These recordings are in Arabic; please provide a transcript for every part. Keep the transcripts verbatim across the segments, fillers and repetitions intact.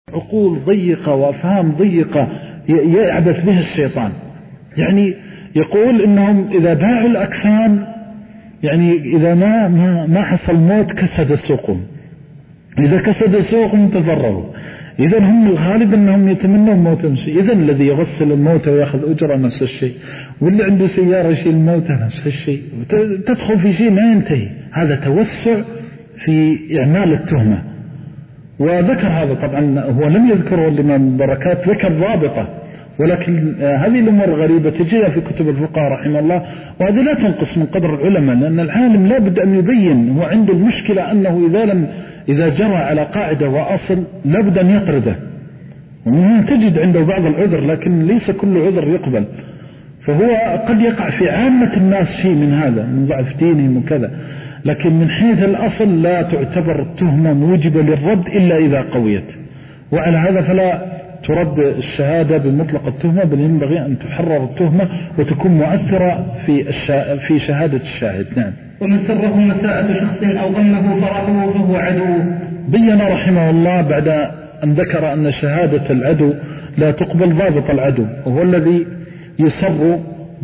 عقول ضيقة وأفهام ضيقة يعبث بها الشيطان. يعني يقول إنهم إذا باعوا الأكفان، يعني إذا ما ما, ما حصل موت كسد سوقهم، إذا كسد سوقهم تضرروا. إذن هم الغالب أنهم يتمنون موت شيء. إذن الذي يغسل الموت ويأخذ أجرة نفس الشيء، واللي عنده سيارة يشيل الموت نفس الشيء. تدخل في شيء ما ينتهي. هذا توسع في إعمال التهمة. وذكر هذا طبعا، هو لم يذكره الإمام بركات، ذكر ضابطة، ولكن هذه الأمور غريبة تجدها في كتب الفقهاء رحمه الله، وهذه لا تنقص من قدر العلماء، لأن العالم لا بد أن يبين. هو عنده المشكلة أنه إذا لم إذا جرى على قاعدة وأصل لا بد أن يطرده، ومن تجد عنده بعض العذر، لكن ليس كل عذر يقبل. فهو قد يقع في عامة الناس شيء من هذا، من ضعف دينهم وكذا، لكن من حيث الأصل لا تعتبر التهمة موجبة للرد إلا إذا قويت. وعلى هذا فلا ترد الشهادة بمطلق التهمة، بل ينبغي أن تحرر التهمة وتكون مؤثرة في الشا... في شهادة الشاهد. نعم. ومن سره مساءة شخص أو غمه فرحه فهو عدو. بين رحمه الله بعد أن ذكر أن شهادة العدو لا تقبل ضابط العدو، وهو الذي يسر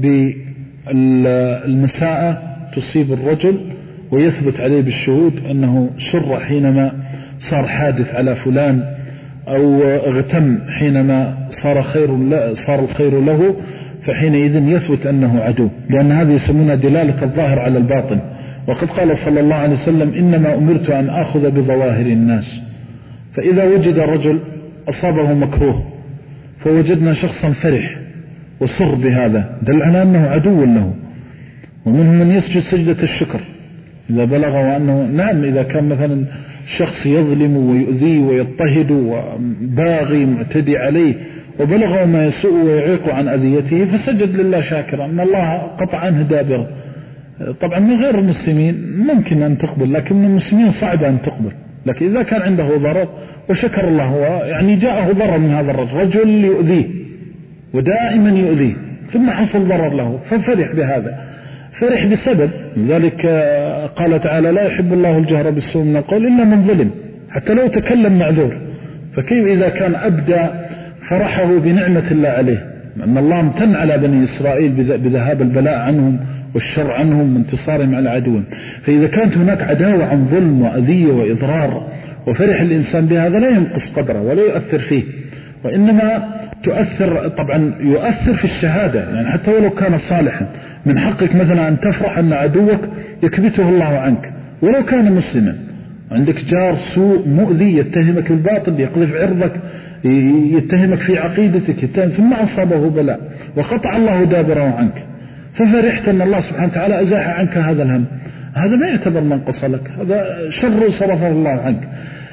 بالمساءة تصيب الرجل ويثبت عليه بالشهود أنه سر حينما صار حادث على فلان، أو اغتم حينما صار خير صار الخير له، فحينئذ يثبت أنه عدو، لأن هذه يسمونها دلالة الظاهر على الباطن. وقد قال صلى الله عليه وسلم: إنما أمرت أن آخذ بظواهر الناس. فإذا وجد رجل أصابه مكروه فوجدنا شخصا فرح وسر بهذا، دل على أنه عدو له. ومنهم من يسجد سجدة الشكر إذا بلغ أنه نعم، إذا كان مثلا شخص يظلم ويؤذيه ويضطهد وباغي معتدي عليه وبلغه ما يسوء ويعيق عن أذيته، فسجد لله شاكرا أن الله قطع عنه دابره. طبعا من غير المسلمين ممكن أن تقبل، لكن من المسلمين صعب أن تقبل. لكن إذا كان عنده ضرر وشكر الله، هو يعني جاءه ضرر من هذا الرجل، رجل يؤذيه ودائما يؤذيه، ثم حصل ضرر له ففرح بهذا، فرح بسبب ذلك. قال تعالى: لا يحب الله الجهر بالسوء من القول إلا من ظلم، حتى لو تكلم معذور. فكيف إذا كان أبدى فرحه بنعمة الله عليه، أن الله امتن على بني إسرائيل بذهاب البلاء عنهم والشر عنهم وانتصارهم على عدوهم. فإذا كانت هناك عداوة عن ظلم وأذية وإضرار وفرح الإنسان بهذا، لا ينقص قدره ولا يؤثر فيه، وإنما تؤثر طبعا يؤثر في الشهادة. يعني حتى ولو كان صالحا، من حقك مثلا أن تفرح أن عدوك يكبته الله عنك ولو كان مسلما. عندك جار سوء مؤذي يتهمك بالباطل، يقذف عرضك، يتهمك في عقيدتك، يتهم، ثم أصابه بلاء وقطع الله دابره عنك، ففرحت أن الله سبحانه وتعالى أزاح عنك هذا الهم. هذا ما يعتبر منقص لك، هذا شر صرفه الله عنك.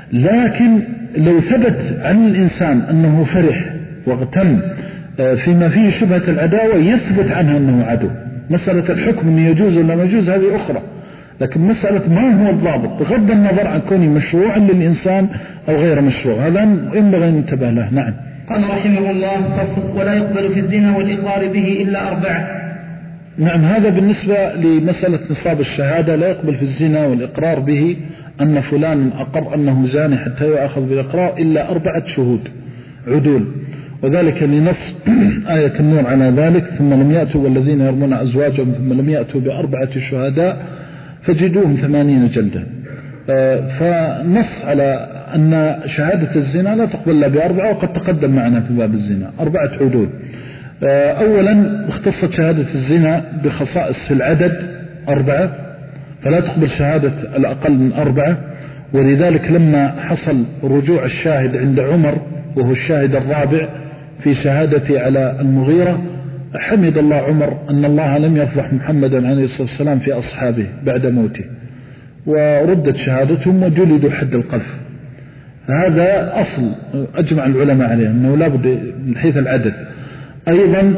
لكن لو ثبت عن الإنسان أنه فرح واغتم فيما فيه شبهة العداوة، يثبت عنها أنه عدو. مسألة الحكم أن يجوز ولا ما يجوز هذه أخرى، لكن مسألة ما هو الضابط بغض النظر عن كونه مشروعا للإنسان أو غير مشروع، هذا ينبغي أن ننتبه له. نعم. قال رحمه الله: فصل: ولا يقبل في الزنا والإقرار به إلا أربعة. نعم، هذا بالنسبة لمسألة نصاب الشهادة. لا يقبل في الزنا والإقرار به أن فلان أقر أنه زاني حتى يأخذ بالإقرار إلا أربعة شهود عدول، وذلك لنص آية النور على ذلك: ثم لم يأتوا والذين يرمون أزواجهم ثم لم يأتوا بأربعة شهداء فجدوهم ثمانين جلدة. فنص على أن شهادة الزنا لا تقبل إلا بأربعة، وقد تقدم معنا في باب الزنا أربعة عدول. أولا اختصت شهادة الزنا بخصائص في العدد أربعة، فلا تقبل شهادة الأقل من أربعة. ولذلك لما حصل رجوع الشاهد عند عمر وهو الشاهد الرابع في شهادته على المغيرة، حمد الله عمر أن الله لم يفضح محمدا عليه الصلاة والسلام في أصحابه بعد موته، وردت شهادتهم وجلدوا حد القذف. هذا أصل أجمع العلماء عليه أنه لا بد من حيث العدد. أيضا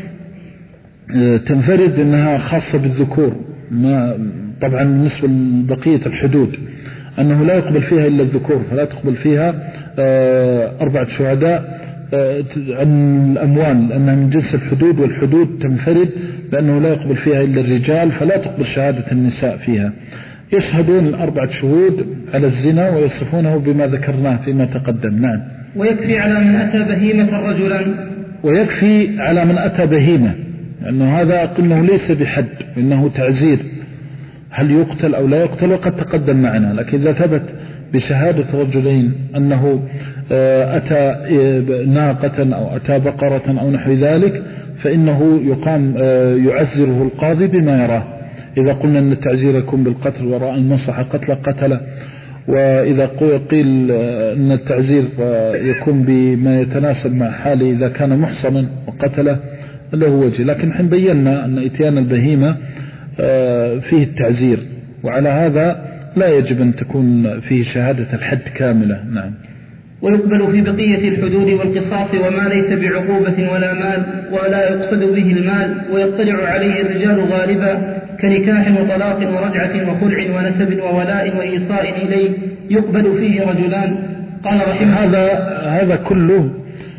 تنفرد أنها خاصة بالذكور، ما طبعا بالنسبة لبقية الحدود أنه لا يقبل فيها إلا الذكور، فلا تقبل فيها أربعة شهداء عن الأموال، لأنها من جنس الحدود، والحدود تنفرد بأنه لا يقبل فيها إلا الرجال، فلا تقبل شهادة النساء فيها. يشهدون الأربعة شهود على الزنا ويصفونه بما ذكرناه فيما تقدم. نعم. ويكفي على من أتى بهيمة رجلا ويكفي على من أتى بهيمة، لأنه هذا قلنا ليس بحد، إنه تعزير، هل يقتل أو لا يقتل وقد تقدم معنا. لكن إذا ثبت بشهادة رجلين أنه أتى ناقة أو أتى بقرة أو نحو ذلك فإنه يقام يعزره القاضي بما يراه. إذا قلنا أن التعزير يكون بالقتل وراء المصلحة قتل قتل، وإذا قيل أن التعزير يكون بما يتناسب مع حاله إذا كان محصنا وقتله له وجه. لكن حين بينا أن إتيان البهيمة فيه التعزير، وعلى هذا لا يجب أن تكون فيه شهادة الحد كاملة. نعم. ويقبل في بقية الحدود والقصاص وما ليس بعقوبة ولا مال ولا يقصد به المال ويطلع عليه الرجال غالبا كنكاح وطلاق ورجعة وخلع ونسب وولاء وإيصاء إليه يقبل فيه رجلان. قال رحمه هذا هذا كله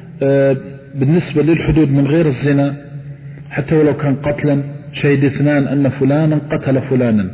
بالنسبة للحدود من غير الزنا، حتى ولو كان قتلا شهد اثنان أن فلانا قتل فلانا.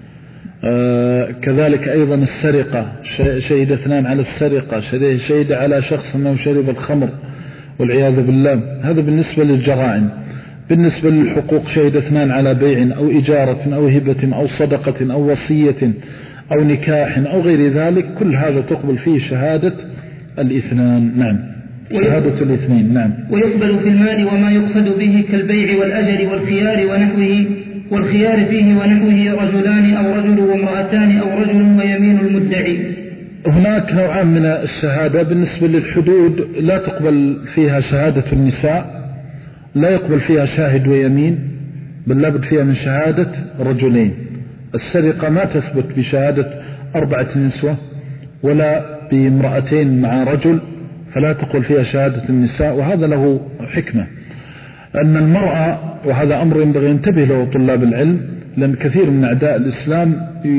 آه كذلك أيضا السرقة، شهد اثنان على السرقة، شهد على شخص أنه شرب الخمر والعياذ بالله. هذا بالنسبة للجرائم. بالنسبة للحقوق شهد اثنان على بيع أو إجارة أو هبة أو صدقة أو وصية أو نكاح أو غير ذلك، كل هذا تقبل فيه شهادة الاثنان. نعم، شهادة الاثنين. نعم. ويقبل في المال وما يقصد به كالبيع والأجل والخيار ونحوه، والخيار فيه ونحوه رجلان أو رجل وامرأتان أو رجل ويمين المدعي. هناك نوعان من الشهادة. بالنسبة للحدود لا تقبل فيها شهادة النساء، لا يقبل فيها شاهد ويمين، بل لابد فيها من شهادة رجلين. السرقة ما تثبت بشهادة أربعة نسوة ولا بامرأتين مع رجل، فلا تقبل فيها شهادة النساء. وهذا له حكمة، أن المرأة، وهذا أمر ينبغي ينتبه له طلاب العلم، لأن كثير من أعداء الإسلام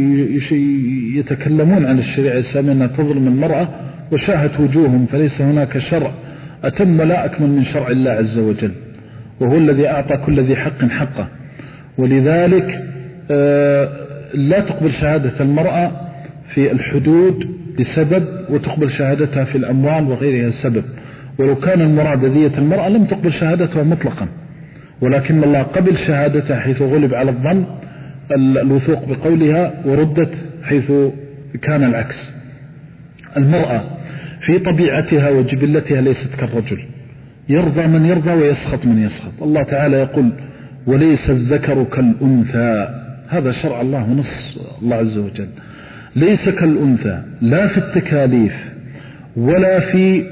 يتكلمون عن الشريعة الإسلامية أنها تظلم المرأة وشاهت وجوههم، فليس هناك شرع أتم لا أكمل من شرع الله عز وجل، وهو الذي أعطى كل ذي حق حقه. ولذلك لا تقبل شهادة المرأة في الحدود لسبب، وتقبل شهادتها في الأموال وغيرها السبب. ولو كان المراد ذية المرأة لم تقبل شهادتها مطلقا، ولكن الله قبل شهادتها حيث غلب على الظن الوثوق بقولها، وردت حيث كان العكس. المرأة في طبيعتها وجبلتها ليست كالرجل، يرضى من يرضى ويسخط من يسخط. الله تعالى يقول وليس الذكر كالأنثى، هذا شرع الله ونص الله عز وجل. ليس كالأنثى لا في التكاليف ولا في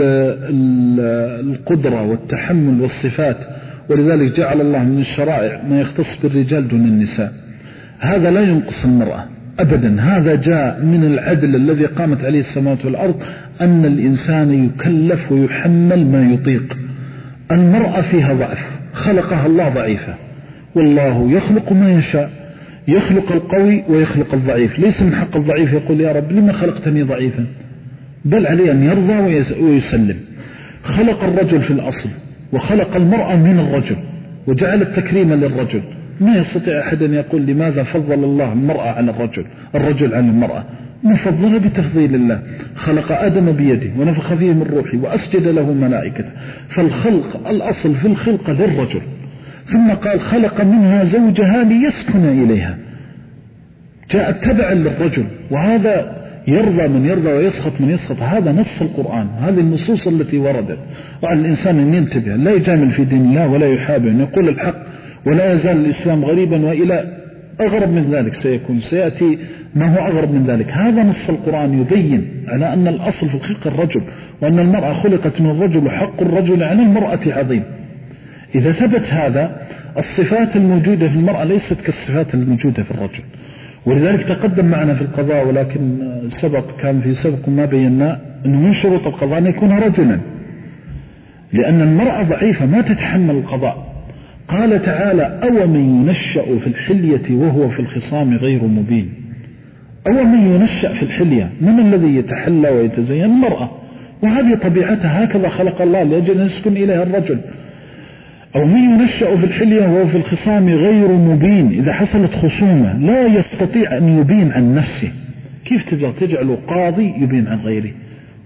القدرة والتحمل والصفات، ولذلك جعل الله من الشرائع ما يختص بالرجال دون النساء. هذا لا ينقص المرأة أبدا، هذا جاء من العدل الذي قامت عليه السماوات والأرض، أن الإنسان يكلف ويحمل ما يطيق. المرأة فيها ضعف، خلقها الله ضعيفة، والله يخلق ما يشاء، يخلق القوي ويخلق الضعيف. ليس من حق الضعيف يقول يا رب لما خلقتني ضعيفا، بل عليه أن يرضى ويسلم. خلق الرجل في الأصل وخلق المرأة من الرجل وجعل التكريم للرجل. ما يستطيع أحد أن يقول لماذا فضل الله المرأة على الرجل، الرجل على المرأة، مفضلة بتفضيل الله. خلق آدم بيده ونفخ فيه من روحه وأسجد له ملائكته. فالخلق الأصل في الخلق للرجل، ثم قال خلق منها زوجها ليسكن إليها، جاء تبعا للرجل. وهذا يرضى من يرضى ويسخط من يسخط، هذا نص القرآن، هذه النصوص التي وردت. وعلى الإنسان أن ينتبه، لا يجامل في دين الله ولا يحابه، أن يقول الحق، ولا يزال الإسلام غريبا، وإلى أغرب من ذلك سيكون، سيأتي ما هو أغرب من ذلك. هذا نص القرآن يبين على أن الأصل في الخلق الرجل، وأن المرأة خلقت من الرجل، وحق الرجل على المرأة عظيم. إذا ثبت هذا، الصفات الموجودة في المرأة ليست كالصفات الموجودة في الرجل. ولذلك تقدم معنا في القضاء، ولكن سبق كان في سبق ما بينا أنه من شروط القضاء أن يكون رجلا، لأن المرأة ضعيفة ما تتحمل القضاء. قال تعالى أو من ينشأ في الحلية وهو في الخصام غير مبين. أو من ينشأ في الحلية، من الذي يتحلى ويتزين؟ المرأة، وهذه طبيعتها، هكذا خلق الله لأجل أن يسكن إليها الرجل. أو من ينشأ في الحلية وهو في الخصام غير مبين، إذا حصلت خصومة لا يستطيع أن يبين عن نفسه. كيف تجعل تجعل قاضي يبين عن غيره؟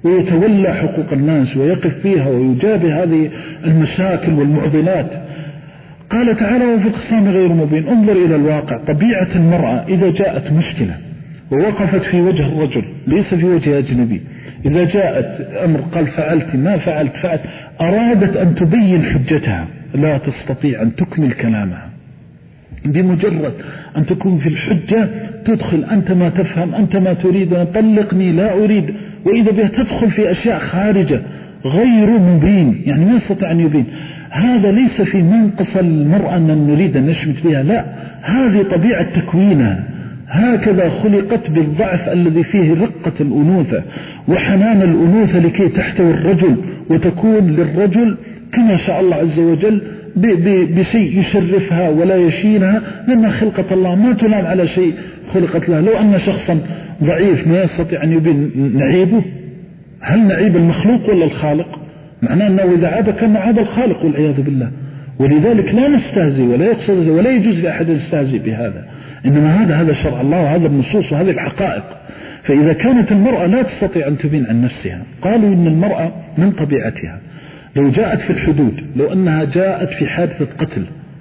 ويتولى حقوق الناس ويقف فيها ويجابه هذه المشاكل والمعضلات. قال تعالى وفي الخصام غير مبين. انظر إلى الواقع، طبيعة المرأة إذا جاءت مشكلة ووقفت في وجه الرجل ليس في وجه أجنبي، إذا جاءت أمر قال فعلت ما فعلت فعلت، أرادت أن تبين حجتها لا تستطيع أن تكمل كلامها، بمجرد أن تكون في الحجة تدخل أنت ما تفهم أنت ما تريد طلقني لا أريد، وإذا بها تدخل في أشياء خارجة غير مبين، يعني ما يستطيع أن يبين. هذا ليس في منقص المرأة أن نريد أن نشمت بها، لا، هذه طبيعة تكوينها، هكذا خلقت بالضعف الذي فيه رقة الأنوثة وحنان الأنوثة لكي تحتوي الرجل وتكون للرجل كما شاء الله عز وجل بشيء يشرفها ولا يشينها، لأن خلقة الله ما تلام على شيء خلقت له. لو أن شخصا ضعيف ما يستطيع أن يبين نعيبه، هل نعيب المخلوق ولا الخالق؟ معناه أنه إذا عاب كان عاب الخالق والعياذ بالله. ولذلك لا نستهزئ ولا يقصد ولا يجوز لأحد يستهزئ بهذا، إنما هذا هذا شرع الله وهذا النصوص وهذه الحقائق. فإذا كانت المرأة لا تستطيع أن تبين عن نفسها، قالوا إن المرأة من طبيعتها لو جاءت في الحدود، لو أنها جاءت في حادثة قتل،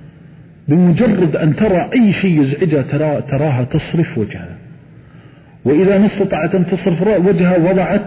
بمجرد أن ترى أي شيء يزعجها ترى تراها تصرف وجهها، وإذا ما استطاعت أن تصرف وجهها وضعت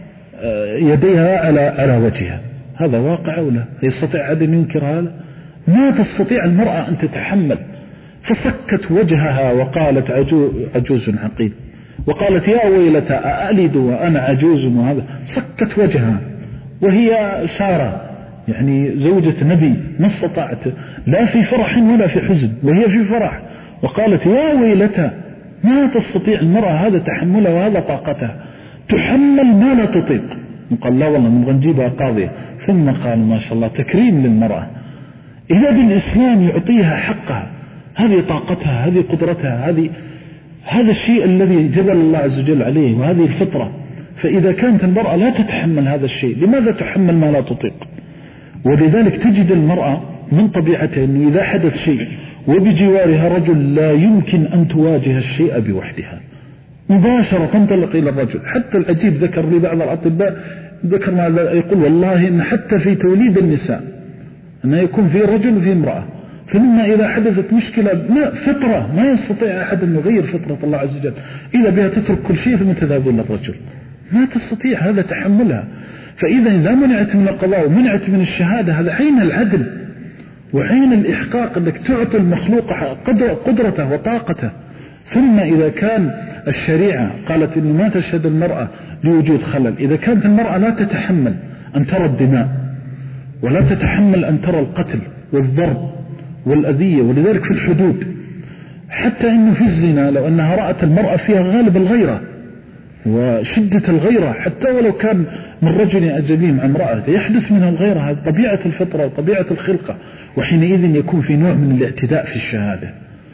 يديها على على وجهها. هذا واقع ولا يستطيع أحد أن ينكر هذا؟ ما تستطيع المرأة أن تتحمل، فسكت وجهها وقالت عجوز عقيم، وقالت يا ويلتى أألد وأنا عجوز، وهذا سكت وجهها وهي سارة يعني زوجة نبي ما استطاعت لا في فرح ولا في حزن، وهي في فرح، وقالت يا ويلتى. ما تستطيع المرأة هذا تحملها وهذا طاقتها، تحمل ما لا تطيق. قال لا والله من غنجيبها قاضية. ثم قال ما شاء الله تكريم للمرأة، إذا بالإسلام يعطيها حقها، هذه طاقتها هذه قدرتها هذه هذا الشيء الذي جبل الله عز وجل عليه وهذه الفطرة. فإذا كانت المرأة لا تتحمل هذا الشيء، لماذا تحمل ما لا تطيق؟ ولذلك تجد المرأة من طبيعتها أنه إذا حدث شيء وبجوارها رجل لا يمكن أن تواجه الشيء بوحدها، مباشرة تنطلق إلى الرجل. حتى العجيب ذكر لي بعض الأطباء ذكر ما يقول والله إن حتى في توليد النساء أنه يكون في رجل وفي امرأة، ثم إذا حدثت مشكلة ما فطرة ما يستطيع أحد أن يغير فطرة الله عز وجل، إذا بها تترك كل شيء ثم تذهب إلى الرجل، ما تستطيع هذا تحملها. فإذا إذا منعت من القضاء ومنعت من الشهادة، هذا عين العدل وعين الإحقاق أنك تعطي المخلوق قدرته وطاقته. ثم إذا كان الشريعة قالت إنه ما تشهد المرأة لوجود خلل، إذا كانت المرأة لا تتحمل أن ترى الدماء ولا تتحمل أن ترى القتل والضرب والأذية، ولذلك في الحدود حتى إنه في الزنا لو أنها رأت المرأة فيها غالب الغيرة وشدة الغيرة، حتى ولو كان من رجل أجنبي مع امرأة يحدث منها الغيرة، هذه طبيعة الفطرة وطبيعة الخلقة، وحينئذ يكون في نوع من الاعتداء في الشهادة.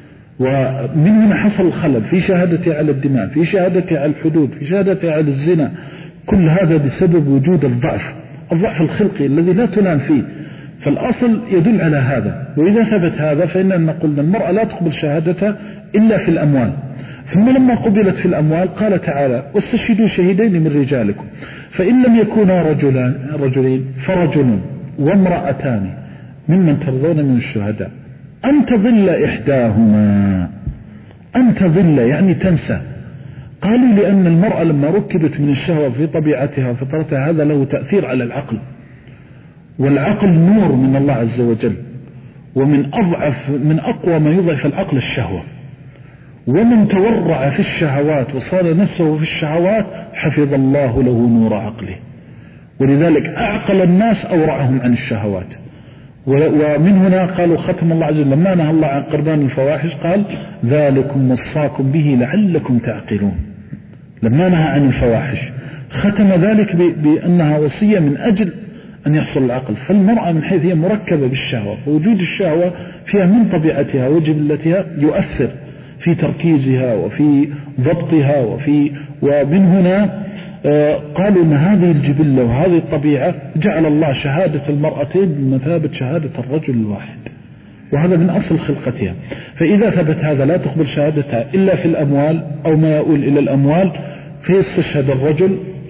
ومن هنا حصل الخلل في شهادته على الدماء، في شهادته على الحدود، في شهادته على الزنا، كل هذا بسبب وجود الضعف الضعف الخلقي الذي لا تلام فيه. فالأصل يدل على هذا. وإذا ثبت هذا فإننا نقول أن المرأة لا تقبل شهادتها إلا في الأموال. ثم لما قبلت في الأموال قال تعالى واستشهدوا شهيدين من رجالكم فإن لم يكونا رجلان رجلين فرجل وامرأتان ممن ترضون من الشهداء أن تضل إحداهما. أن تضل يعني تنسى. قالوا لأن المرأة لما ركبت من الشهوة في طبيعتها وفطرتها هذا له تأثير على العقل، والعقل نور من الله عز وجل، ومن أضعف من أقوى ما يضعف العقل الشهوة. ومن تورع في الشهوات وصار نفسه في الشهوات حفظ الله له نور عقله. ولذلك أعقل الناس أورعهم عن الشهوات. ومن هنا قالوا ختم الله عز وجل لما نهى الله عن قربان الفواحش قال ذلكم وصاكم به لعلكم تعقلون. لما نهى عن الفواحش ختم ذلك بأنها وصية من أجل أن يحصل العقل. فالمرأة من حيث هي مركبة بالشهوة، ووجود الشهوة فيها من طبيعتها وجبلتها يؤثر في تركيزها وفي ضبطها وفي ومن هنا قالوا أن هذه الجبلة وهذه الطبيعة جعل الله شهادة المرأتين بمثابة شهادة الرجل الواحد، وهذا من أصل خلقتها. فإذا ثبت هذا لا تقبل شهادتها إلا في الأموال أو ما يؤول إلى الأموال، فيستشهد الرجل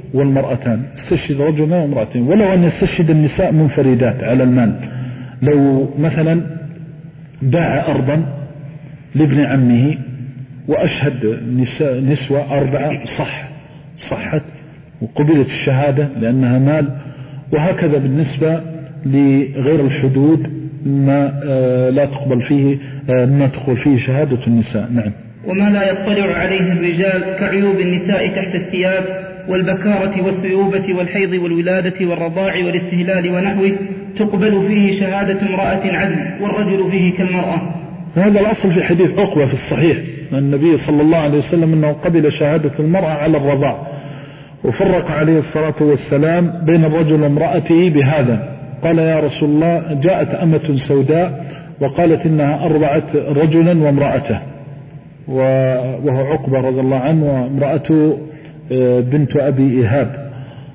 والمرأتان، استشهد رجل وامرأتين، ولو أن يستشهد النساء منفردات على المال. لو مثلا باع أرضا لابن عمه وأشهد نساء نسوة أربعة صح صحت وقبلت الشهادة لأنها مال. وهكذا بالنسبة لغير الحدود ما لا تقبل فيه ما تقبل فيه شهادة النساء. نعم. وما لا يطلع عليه الرجال كعيوب النساء تحت الثياب والبكارة والثيوبة والحيض والولادة والرضاع والاستهلال ونحوه تقبل فيه شهادة امرأة عدل، والرجل فيه كالمرأة. هذا الأصل في حديث عقبة في الصحيح أن النبي صلى الله عليه وسلم أنه قبل شهادة المرأة على الرضاع، وفرق عليه الصلاة والسلام بين الرجل وامرأته بهذا. قال يا رسول الله جاءت أمة سوداء وقالت إنها أرضعت رجلا وامرأته، وهو عقبة رضي الله عنه وامرأته بنت أبي إيهاب.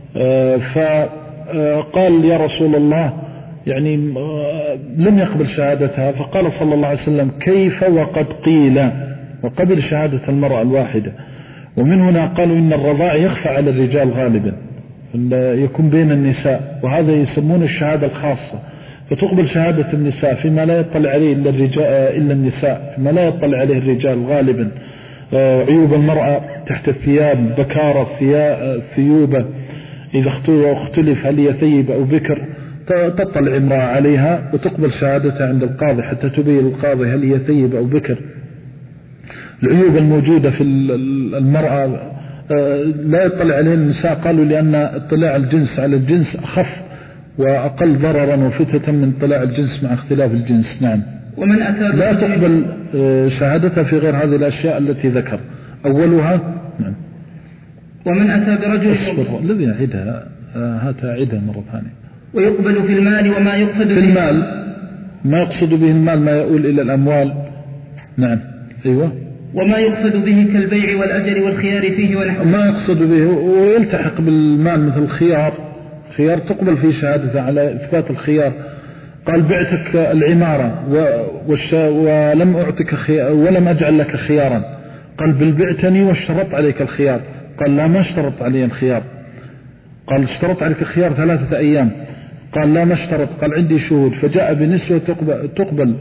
فقال يا رسول الله يعني لم يقبل شهادتها، فقال صلى الله عليه وسلم كيف وقد قيل وقبل شهادة المرأة الواحدة. ومن هنا قالوا إن الرضاع يخفى على الرجال غالبا، يكون بين النساء، وهذا يسمون الشهادة الخاصة، فتقبل شهادة النساء فيما لا يطلع عليه إلا, الرجال إلا النساء، فيما لا يطلع عليه الرجال غالبا. عيوب المرأة تحت الثياب، بكارة ثيوبة، إذا اختلف هل هي ثيب أو بكر تطلع امرأة عليها وتقبل شهادتها عند القاضي حتى تبين القاضي هل هي ثيب أو بكر. العيوب الموجودة في المرأة لا يطلع عليه النساء، قالوا لأن اطلاع الجنس على الجنس أخف وأقل ضررا وفتة من اطلاع الجنس مع اختلاف الجنس. نعم. ومن أتى لا تقبل شهادتها في غير هذه الأشياء التي ذكر أولها. نعم. ومن أتى برجل الذي يعيدها هات عيدها مرة ثانية. ويقبل في المال وما يقصد في المال ما يقصد به المال ما يؤول إلى الأموال. نعم. أيوة. وما يقصد به كالبيع والأجر والخيار فيه ونحوه. ما يقصد به ويلتحق بالمال مثل الخيار، خيار تقبل فيه شهادته على إثبات الخيار. قال بعتك العمارة ولم أعطك خيار ولم أجعل لك خيارا، قال بل بعتني واشترط عليك الخيار، قال لا ما اشترط علي الخيار، قال اشترط عليك الخيار ثلاثة أيام، قال لا ما اشترط، قال عندي شهود، فجاء بنسوة تقبل, تقبل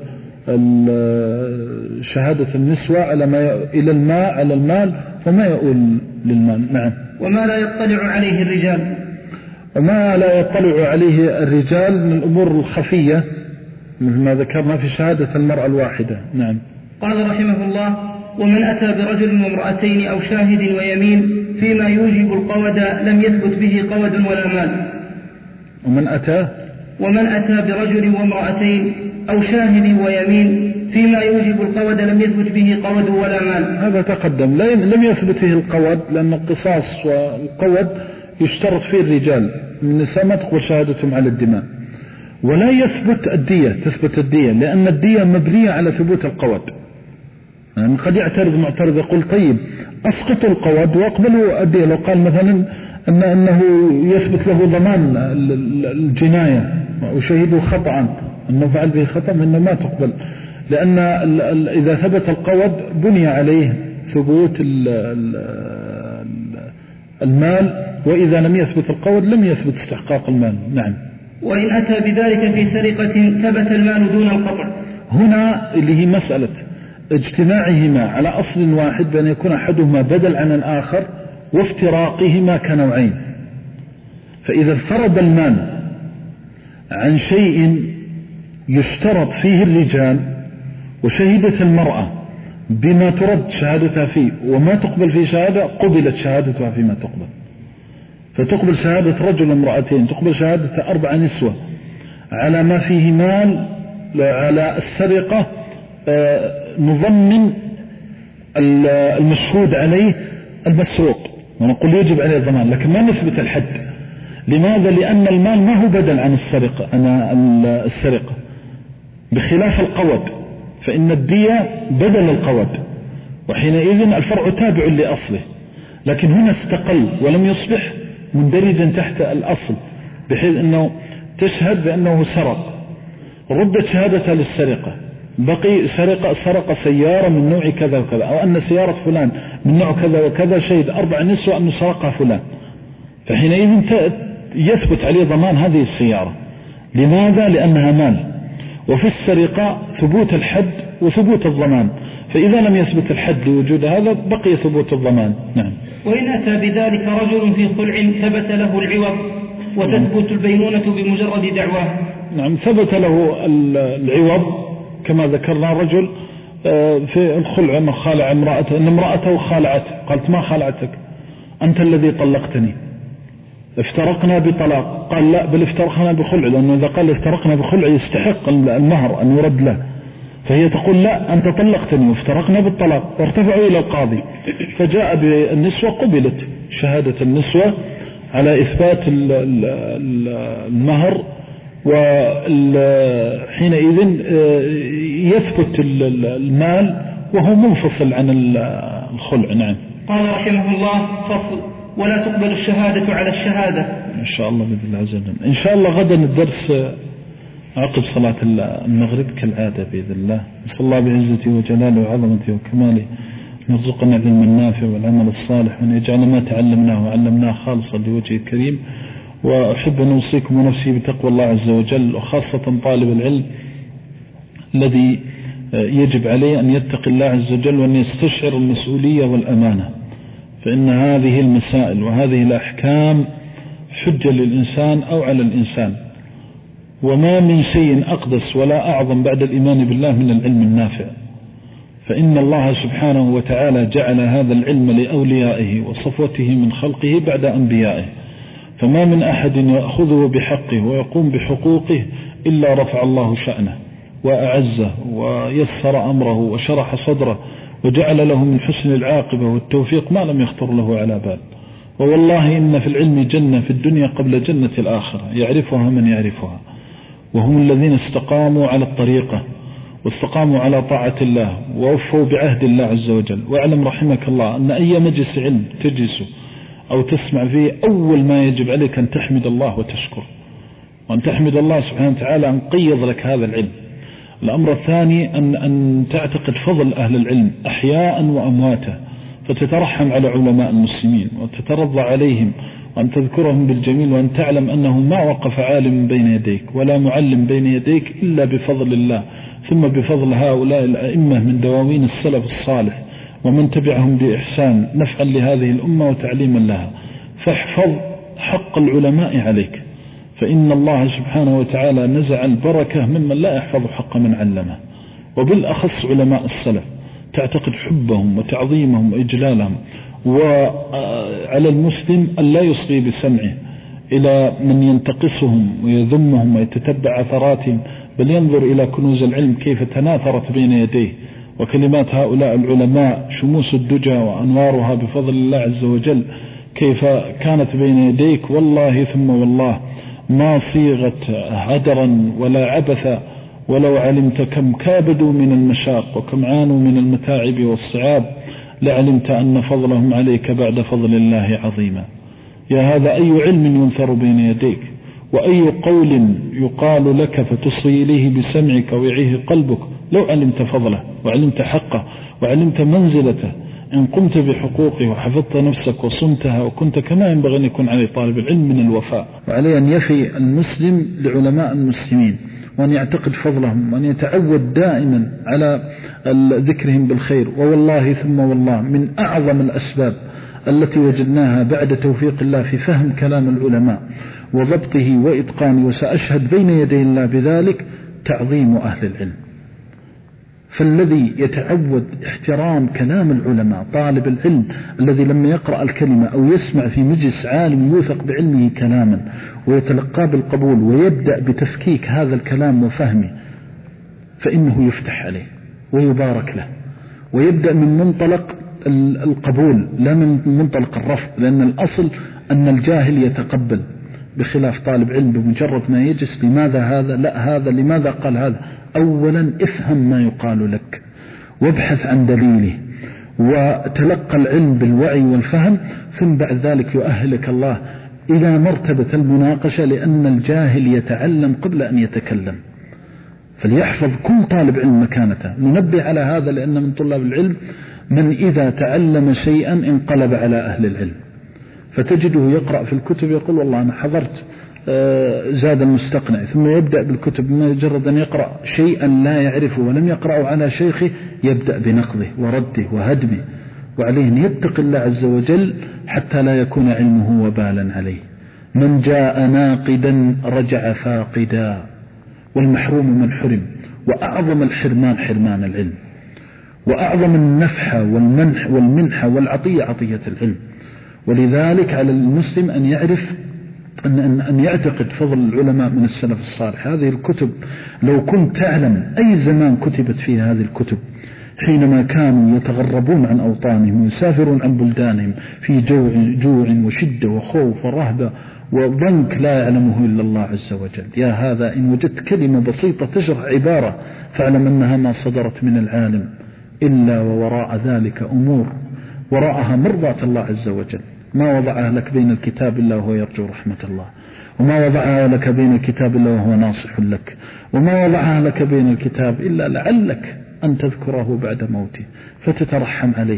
شهادة النسوة على ما إلى المال على المال وما يؤول للمال. نعم. وما لا يطلع عليه الرجال وما لا يطلع عليه الرجال من الأمور الخفية مثل ما ذكرنا في شهادة المرأة الواحدة. نعم. قال رحمه الله ومن أتى برجل وامرأتين أو شاهد ويمين فيما يوجب القود لم يثبت به قود ولا مال. ومن أتى ومن أتى برجل وامرأتين أو شاهد ويمين فيما يوجب القود لم يثبت به قود ولا مال. هذا تقدم لم يثبت به القود لأن القصاص والقود يشترط فيه الرجال، النساء ما تقبل شهادتهم على الدماء. ولا يثبت الدية، تثبت الدية لأن الدية مبنية على ثبوت القود. يعني قد يعترض معترض يقول طيب أسقطوا القود وأقبلوا الدية، لو قال مثلا أن أنه يثبت له ضمان الجناية وشهدوا خطأ أنه فعل به خطأ أنه ما تقبل، لأن إذا ثبت القود بني عليه ثبوت المال، وإذا لم يثبت القود لم يثبت استحقاق المال. نعم. وإن أتى بذلك في سرقة ثبت المال دون القطع. هنا اللي هي مسألة اجتماعهما على أصل واحد بأن يكون أحدهما بدل عن الآخر وافتراقهما كنوعين. فإذا فرض المال عن شيء يشترط فيه الرجال وشهدت المرأة بما ترد شهادتها فيه وما تقبل فيه شهادة، قبلت شهادتها فيما تقبل، فتقبل شهادة رجل وامرأتين، تقبل شهادة أربع نسوة على ما فيه مال على السرقة، نضمن المشهود عليه المسروق ونقول يجب عليه الضمان، لكن ما نثبت الحد. لماذا؟ لأن المال ما هو بدل عن السرقة أنا السرقة بخلاف القود، فإن الدية بدل القود، وحينئذ الفرع تابع لأصله، لكن هنا استقل ولم يصبح مندرجا تحت الأصل، بحيث أنه تشهد بأنه سرق، ردت شهادتها للسرقة، بقي سرق سرق سيارة من نوع كذا وكذا، أو أن سيارة فلان من نوع كذا وكذا، شهد أربع نسوة أنه سرقها فلان، فحينئذ يثبت عليه ضمان هذه السيارة. لماذا؟ لأنها مال. وفي السرقة ثبوت الحد وثبوت الضمان، فإذا لم يثبت الحد لوجود هذا بقي ثبوت الضمان. نعم. وإن أتى بذلك رجل في خلع ثبت له العوض وتثبت البينونة بمجرد دعواه. نعم، ثبت له العوض كما ذكرنا. رجل في الخلع أنه خالع امرأته، أن امرأته خالعته، قالت ما خالعتك، أنت الذي طلقتني، افترقنا بطلاق. قال لا، بل افترقنا بخلع، لأنه إذا قال افترقنا بخلع يستحق المهر أن يرد له. فهي تقول لا، أنت طلقتني وافترقنا بالطلاق. وارتفعوا إلى القاضي، فجاء بالنسوة، قبلت شهادة النسوة على إثبات المهر، وحينئذ يثبت المال وهو منفصل عن الخلع. نعم. قال رحمه الله: فصل: ولا تقبل الشهادة على الشهادة. إن شاء الله بإذن الله عز وجل. إن شاء الله غدا الدرس عقب صلاة المغرب كالعادة بإذن الله. نسأل الله بعزته وجلاله وعظمته وكماله يرزقنا العلم النافع والعمل الصالح، وأن يجعل ما تعلمناه وعلمناه خالصا لوجهه الكريم. وأحب أن أوصيكم ونفسي بتقوى الله عز وجل، وخاصة طالب العلم الذي يجب عليه أن يتقي الله عز وجل وأن يستشعر المسؤولية والأمانة، فإن هذه المسائل وهذه الأحكام حجة للإنسان أو على الإنسان. وما من شيء أقدس ولا أعظم بعد الإيمان بالله من العلم النافع، فإن الله سبحانه وتعالى جعل هذا العلم لأوليائه وصفوته من خلقه بعد أنبيائه، فما من أحد يأخذه بحقه ويقوم بحقوقه إلا رفع الله شأنه وأعزه ويسر أمره وشرح صدره وجعل له من حسن العاقبة والتوفيق ما لم يخطر له على بال. ووالله إن في العلم جنة في الدنيا قبل جنة الآخرة يعرفها من يعرفها، وهم الذين استقاموا على الطريقة واستقاموا على طاعة الله ووفوا بعهد الله عز وجل. واعلم رحمك الله أن أي مجلس علم تجلسه أو تسمع فيه أول ما يجب عليك أن تحمد الله وتشكر، وأن تحمد الله سبحانه وتعالى أن قيض لك هذا العلم. الأمر الثاني أن, أن تعتقد فضل أهل العلم أحياء وأمواتا، فتترحم على علماء المسلمين وتترضى عليهم وأن تذكرهم بالجميل، وأن تعلم أنه ما وقف عالم بين يديك ولا معلم بين يديك إلا بفضل الله، ثم بفضل هؤلاء الأئمة من دواوين السلف الصالح ومن تبعهم بإحسان نفعا لهذه الأمة وتعليما لها. فاحفظ حق العلماء عليك، فإن الله سبحانه وتعالى نزع البركة ممن لا يحفظ حق من علمه، وبالأخص علماء السلف تعتقد حبهم وتعظيمهم وإجلالهم. وعلى المسلم أن لا يصغي بسمعه إلى من ينتقصهم ويذمهم ويتتبع أثراتهم، بل ينظر إلى كنوز العلم كيف تناثرت بين يديه، وكلمات هؤلاء العلماء شموس الدجى وأنوارها بفضل الله عز وجل كيف كانت بين يديك. والله ثم والله ما صيغت هدرا ولا عبثا، ولو علمت كم كابدوا من المشاق وكم عانوا من المتاعب والصعاب لعلمت أن فضلهم عليك بعد فضل الله عظيما. يا هذا أي علم ينثر بين يديك، وأي قول يقال لك فتصغي إليه بسمعك ويعيه قلبك لو علمت فضله وعلمت حقه وعلمت منزلته، إن قمت بحقوقه وحفظت نفسك وصمتها وكنت كما ينبغي أن يكون عليه طالب العلم من الوفاء. وعليه أن يفي المسلم لعلماء المسلمين، وأن يعتقد فضلهم، وأن يتعود دائما على ذكرهم بالخير. ووالله ثم والله من أعظم الأسباب التي وجدناها بعد توفيق الله في فهم كلام العلماء وضبطه وإتقانه، وسأشهد بين يدي الله بذلك، تعظيم أهل العلم. فالذي يتعود احترام كلام العلماء، طالب العلم الذي لما يقرأ الكلمة أو يسمع في مجلس عالم يوثق بعلمه كلاما ويتلقى بالقبول ويبدأ بتفكيك هذا الكلام وفهمه، فإنه يفتح عليه ويبارك له، ويبدأ من منطلق القبول لا من منطلق الرفض، لأن الأصل أن الجاهل يتقبل، بخلاف طالب علم بمجرد ما يجلس لماذا هذا، لا هذا لماذا قال هذا. أولا افهم ما يقال لك وابحث عن دليله وتلقى العلم بالوعي والفهم، ثم بعد ذلك يؤهلك الله إلى مرتبة المناقشة، لأن الجاهل يتعلم قبل أن يتكلم. فليحفظ كل طالب علم مكانته. ننبه على هذا لأن من طلاب العلم من إذا تعلم شيئا انقلب على أهل العلم، فتجده يقرأ في الكتب يقول والله أنا حضرت زاد المستقنع، ثم يبدأ بالكتب مجرد أن يقرأ شيئا لا يعرفه ولم يقرأه على شيخه يبدأ بنقضه ورده وهدمه، وعليه أن يتقي الله عز وجل حتى لا يكون علمه وبالا عليه. من جاء ناقدا رجع فاقدا، والمحروم من حرم، وأعظم الحرمان حرمان العلم، وأعظم النفحة والمنح والمنحة والعطية عطية العلم. ولذلك على المسلم أن يعرف أن, أن, أن يعتقد فضل العلماء من السلف الصالح. هذه الكتب لو كنت تعلم أي زمان كتبت فيها هذه الكتب، حينما كانوا يتغربون عن أوطانهم ويسافرون عن بلدانهم في جوع, جوع وشدة وخوف ورهبة وضنك لا يعلمه إلا الله عز وجل. يا هذا إن وجدت كلمة بسيطة تشرح عبارة فاعلم أنها ما صدرت من العالم إلا ووراء ذلك أمور وراءها مرضاة الله عز وجل. ما وضعها لك بين الكتاب الله وهو يرجو رحمة الله، وما وضعها لك بين الكتاب الله وهو ناصح لك، وما وضعها لك بين الكتاب إلا لعلك أن تذكره بعد موته فتترحم عليه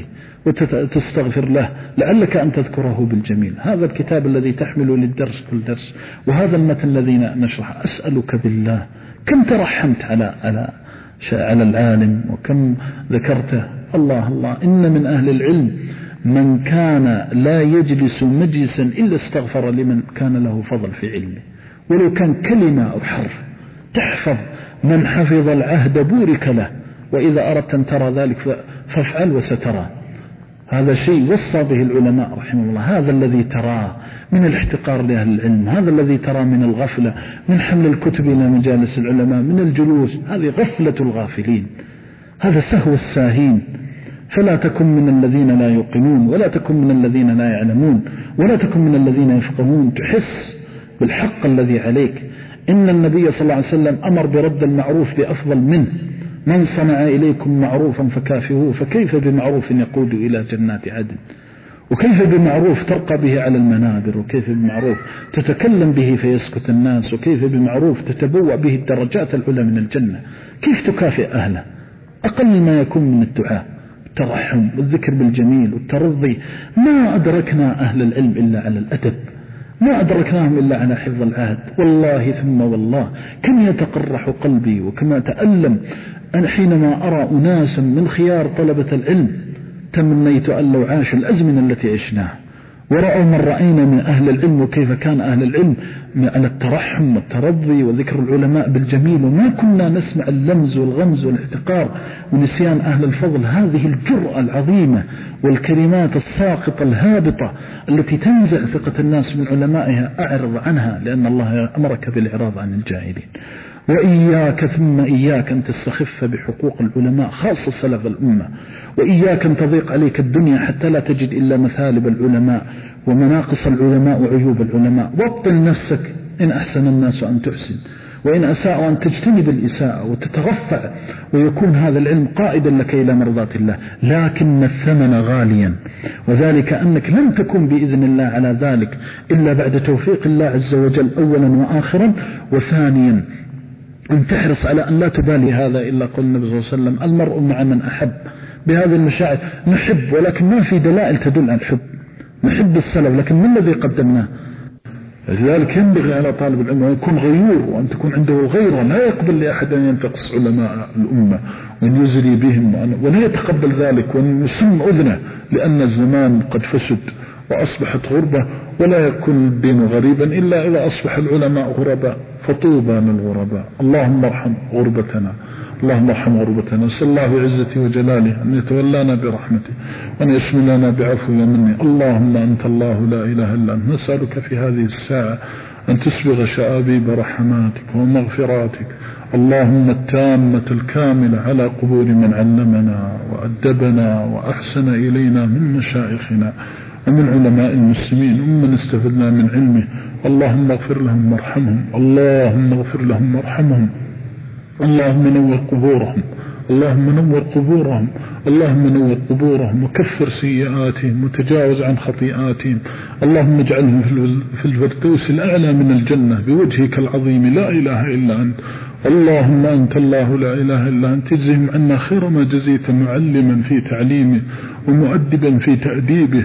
وتستغفر له، لعلك أن تذكره بالجميل. هذا الكتاب الذي تحمل للدرس كل درس، وهذا المتن الذي نشرح. أسألك بالله كم ترحمت على على على العالم وكم ذكرته. الله الله، إن من أهل العلم من كان لا يجلس مجلسا إلا استغفر لمن كان له فضل في علمه، ولو كان كلمة أو حرف تحفظ. من حفظ العهد بورك له، وإذا أردت أن ترى ذلك فافعل وسترى. هذا شيء وصى به العلماء رحمه الله. هذا الذي تراه من الاحتقار لأهل العلم، هذا الذي تراه من الغفلة، من حمل الكتب إلى مجالس العلماء، من الجلوس، هذه غفلة الغافلين، هذا سهو الساهين. فلا تكن من الذين لا يوقنون، ولا تكن من الذين لا يعلمون، ولا تكن من الذين يفقهون. تحس بالحق الذي عليك. إن النبي صلى الله عليه وسلم أمر برد المعروف بأفضل منه. من صنع إليكم معروفا فكافئوه، فكيف بمعروف يقود إلى جنات عدن، وكيف بمعروف ترقى به على المنابر، وكيف بمعروف تتكلم به فيسكت الناس، وكيف بمعروف تتبوأ به الدرجات العلى من الجنة. كيف تكافئ أهله؟ أقل ما يكون من الدعاء الترحم والذكر بالجميل والترضي. ما أدركنا أهل العلم إلا على الأدب، ما أدركناهم إلا على حفظ العهد. والله ثم والله كم يتقرح قلبي وكما أتألم أنا حينما أرى أناسا من خيار طلبة العلم تمنيت أن لو عاشوا الأزمنة التي عشناها ورأوا من رأينا من أهل العلم، وكيف كان أهل العلم على الترحم والترضي وذكر العلماء بالجميل، وما كنا نسمع اللمز والغمز والاحتقار ونسيان أهل الفضل. هذه الجرأة العظيمة والكلمات الساقطة الهابطة التي تنزع ثقة الناس من علمائها أعرض عنها، لأن الله أمرك بالإعراض عن الجاهلين. وإياك ثم إياك أن تستخف بحقوق العلماء خاصة سلف الأمة، وإياك أن تضيق عليك الدنيا حتى لا تجد إلا مثالب العلماء ومناقص العلماء وعيوب العلماء. وطن نفسك، إن أحسن الناس أن تحسن، وإن أساءوا أن تجتنب الإساءة وتترفع، ويكون هذا العلم قائدا لك إلى مرضاة الله. لكن الثمن غاليا، وذلك أنك لن تكون بإذن الله على ذلك إلا بعد توفيق الله عز وجل أولا وآخرا. وثانيا أن تحرص على أن لا تبالي هذا إلا قول النبي صلى الله عليه وسلم: المرء مع من أحب. بهذه المشاعر نحب، ولكن ما في دلائل تدل على الحب. نحب السلف لكن من الذي قدمناه؟ لذلك ينبغي على طالب العلم أن يكون غيور، وأن تكون عنده غيره. لا يقبل لأحد أن ينتقص علماء الأمة وأن يزري بهم، ولا يتقبل ذلك، وأن يسم أذنه، لأن الزمان قد فسد وأصبحت غربة، ولا يكون الدين غريبا إلا إذا أصبح العلماء غرباء. فطوبى للغرباء. اللهم ارحم غربتنا، اللهم ارحم غربتنا. نسأل الله بعزته وجلاله أن يتولانا برحمته وأن يشملنا بعفو ومنه. اللهم أنت الله لا إله إلا أنت، نسألك في هذه الساعة أن تسبغ شآبيب رحماتك ومغفراتك، اللهم التامة الكاملة، على قبور من علمنا وأدبنا وأحسن إلينا من مشايخنا ومن علماء المسلمين ومن استفدنا من علمه. اللهم اغفر لهم وارحمهم، اللهم اغفر لهم وارحمهم، اللهم نور قبورهم، اللهم نور قبورهم، اللهم نور قبورهم وكفر سيئاتهم وتجاوز عن خطيئاتهم. اللهم اجعلهم في الفردوس الأعلى من الجنة بوجهك العظيم لا إله إلا أنت. اللهم أنت الله لا إله إلا أنت، تجزهم عنا خير ما جزيت معلما في تعليمه ومؤدبا في تأديبه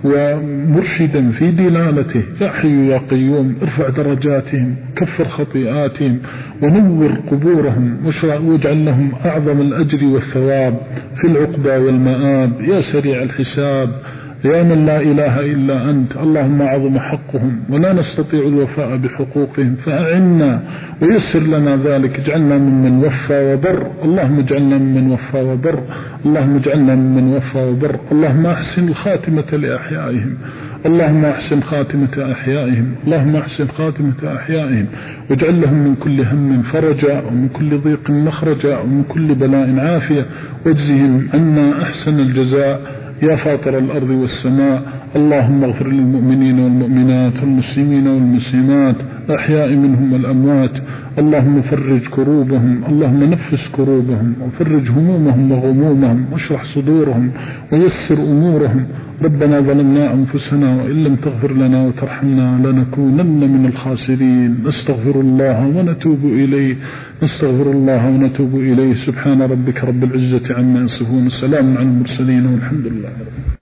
ومرشدا في دلالته. يا حي يا قيوم ارفع درجاتهم، كفر خطيئاتهم، ونور قبورهم، واجعل لهم أعظم الأجر والثواب في العقبى والمآب. يا سريع الحساب، يا من لا إله إلا أنت، اللهم أعظم حقهم ولا نستطيع الوفاء بحقوقهم، فأعنا ويسر لنا ذلك. اجعلنا ممن وفى وبر، اللهم اجعلنا ممن وفى وبر، اللهم اجعلنا ممن وفى وبر. اللهم أحسن الخاتمة لأحيائهم، اللهم أحسن خاتمة أحيائهم، اللهم أحسن خاتمة أحيائهم، واجعل لهم من كل هم فرجا، ومن كل ضيق مخرجا، ومن كل بلاء عافية، واجزهم عنا أحسن الجزاء يا فاطر الأرض والسماء. اللهم اغفر للمؤمنين والمؤمنات والمسلمين والمسلمات الأحياء منهم والأموات. اللهم فرج كروبهم، اللهم نفس كروبهم، وفرج همومهم وغمومهم، واشرح صدورهم، ويسر أمورهم. ربنا ظلمنا أنفسنا، وإن لم تغفر لنا وترحمنا لنكونن من الخاسرين. نستغفر الله ونتوب إليه، نستغفر الله ونتوب إليه. سبحان ربك رب العزة عما يصفون، السلام على المرسلين، والحمد لله.